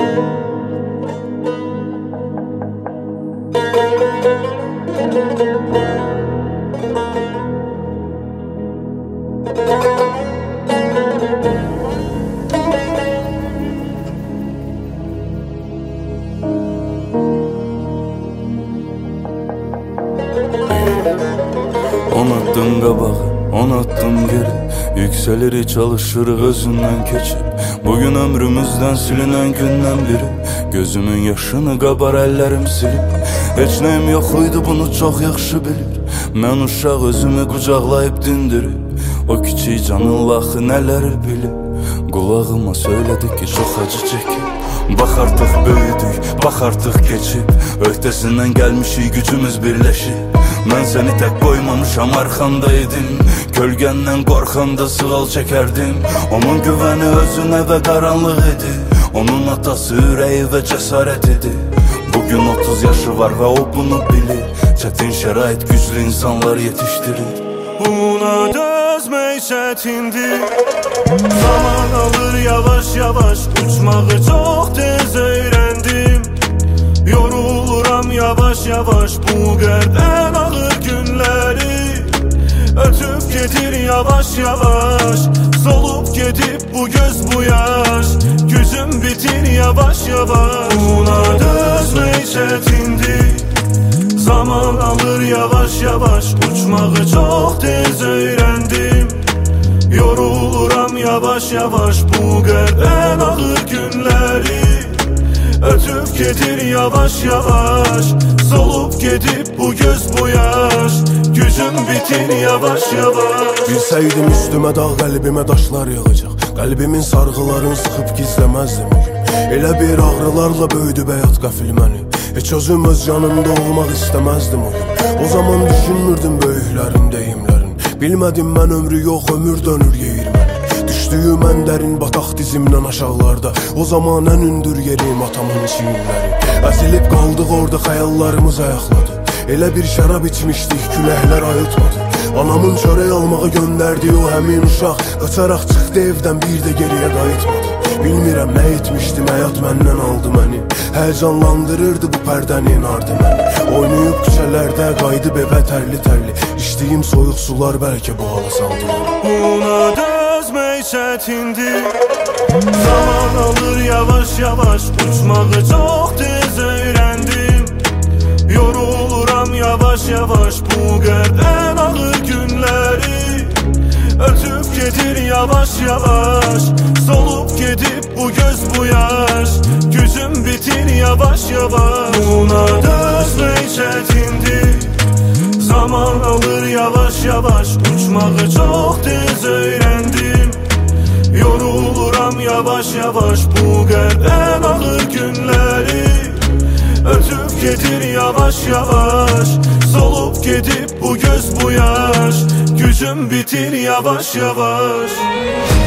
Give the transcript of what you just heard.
On attım qabağı, on attım geri. Yükselir çalışırıq özündən keçib. Bugün ömrümüzdən silinən gündən biri. Gözümün yaşını qabar əllərim silib. Heç nəyim yox idi, bunu çox yaxşı bilir. Mən uşaq özümü qucaqlayıb dindirib. O kiçik canın laxı nələri bilir. Qulağıma söylədi ki çox acı çəkib. Bax artıq böyüdük, bax artıq keçib. Öhdəsindən gəlmişik, gücümüz birləşib. Mən səni tək qoymamışam, arxandaydım. Kölgəndən qorxanda sığal çəkərdim. Onun güvəni özünə və qaranlıq idi. Onun atası ürəyi və cəsarət idi. Bugün 30 yaşı var və o bunu bilir. Çətin şərait güclü insanlar yetişdirir. Buna dözmək çətindir. Zaman alır yavaş yavaş. Uçmağı çox tez öyrəndim. Yoruluram yavaş yavaş. Bu qərb ən ağır günləri ötüb gedir yavaş yavaş. Solup gedib bu göz bu yaş. Gücüm bitir yavaş yavaş. Buna dözmək çətindir. Zaman alır yavaş yavaş. Uçmağı çox tez öyrəndim. Yoruluram yavaş yavaş. Bu qərb ən ağır günləri ötüb gedir yavaş yavaş. Solup gedib bu göz bu yaş. Gücüm bitir yavaş yavaş. Bilsəydim üstümə dağ, qəlbimə daşlar yağacaq. Qəlbimin sarğılarını sıxıb gizləməzdim o gün. Elə bir ağrılarla böyüdü bəyat qəfil məni. Heç özüm öz yanımda olmaq istəməzdim o gün. O zaman düşünmürdüm böyüklərin deyimlərin. Bilmədim mən ömrü yox, ömür dönür yeyir məni. Düşdüyüm ən dərin bataq dizimdən aşağılarda. O zaman ən ündür yerim atamın çiyinləri. Əzilib qaldıq orada, xəyallarımız ayaqladı. Elə bir şərab içmişdik, küləklər ayıtmadı. Anamın çörək almağı göndərdi o həmin uşaq. Qaçaraq çıxdı evdən, bir də geriyə qayıtmadı. Bilmirəm nə etmişdim, həyat məndən aldı məni. Həyəcanlandırırdı bu pərdənin ardı məni. Oynayıb küçələrdə, qayıdıb evə tərli-tərli. İçdiyim soyuq sular bəlkə bu hala saldı məni. Buna dözmək çətindir. Zaman alır yavaş yavaş. Uçmağı çox tez öyrəndim. Yoruluram yavaş yavaş. Bu qərb ən ağır günləri ötüb gedir yavaş yavaş. Solup gedib bu göz bu yaş. Gücüm bitir yavaş yavaş. Buna dözmək çətindir. Zaman alır yavaş yavaş. Uçmağı çox tez öyrəndim. Yoruluram yavaş yavaş. Bu qərb ən ağır günləri ötüb gedir yavaş yavaş. Solup gedib bu göz bu yaş. Gücüm bitir yavaş yavaş.